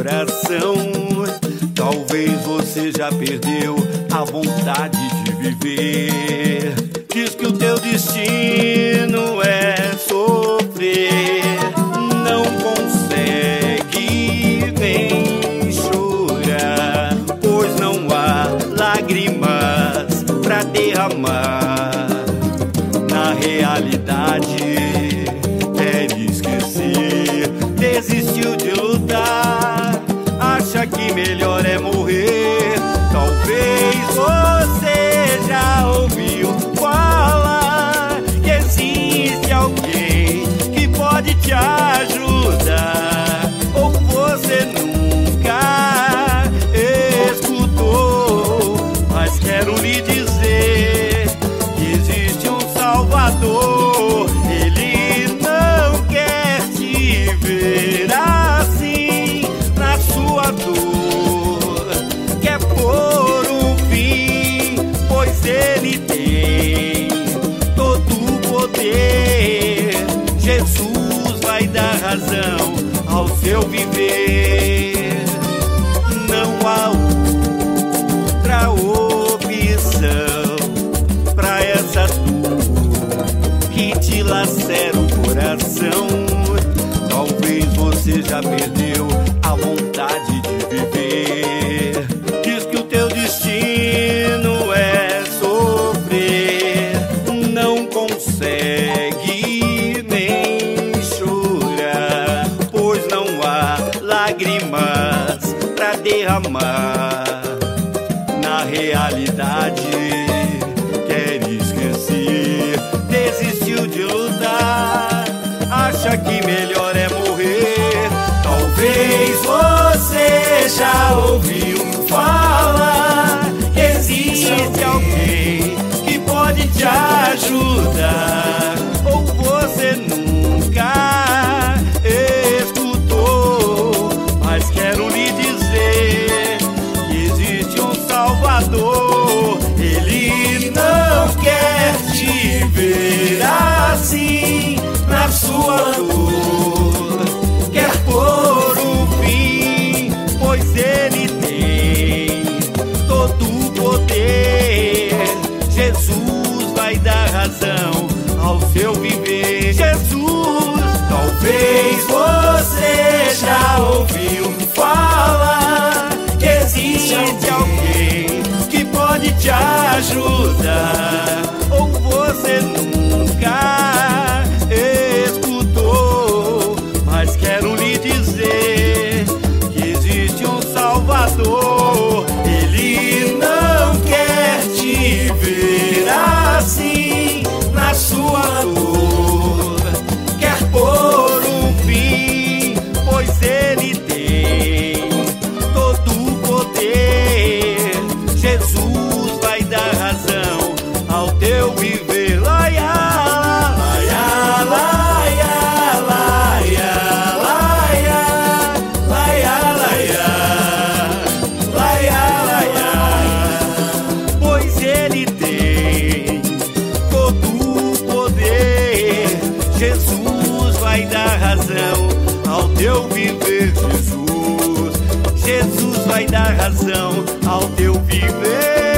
coração. Talvez você já perdeu a vontade de viver. Diz que o teu destino é sofrer, não consegue nem chorar, pois não há lágrimas pra derramar. Na realidade quer esquecer, desistiu de lutar, acha que melhor é morrer. Talvez você já ouviu falar que existe alguém que pode te ajudar, ou você nunca escutou, mas quero lhe dizer que existe um Salvador. Ele não quer te ver assim na sua dor, quer pôr um fim, pois ele tem todo o poder. Jesus vai dar razão ao seu viver. Não há outra opção pra essa dor que te lacera o coração. Talvez você já perdeu a vontade de viver. Diz que o teu destino é sofrer, não consegue nem chorar, pois não há lágrimas pra derramar. Na realidade quer esquecer, desistiu de lutar, acha que melhor é morrer. Talvez você já ouviu falar que existe alguém que pode te ajudar, ou você nunca escutou, mas quero lhe dizer que existe um Salvador. Ele não quer te ver assim na sua dor, quer pôr um fim, pois ele tem todo o poder. Jesus vai dar razão ao seu viver. Jesus, talvez você já ouviu falar que existe alguém que pode te ajudar, ou você nunca escutou, mas quero lhe dizer que existe um Salvador. Ele não quer te ver assim na sua dor, quer pôr um fim, pois ele tem todo o poder. Jesus vai dar razão ao teu viver. Laia, laia, laia, laia, laia, laia, laia, laia, laia, pois ele tem todo o poder. Jesus vai dar razão ao teu viver. Jesus vai dar razão ao teu viver.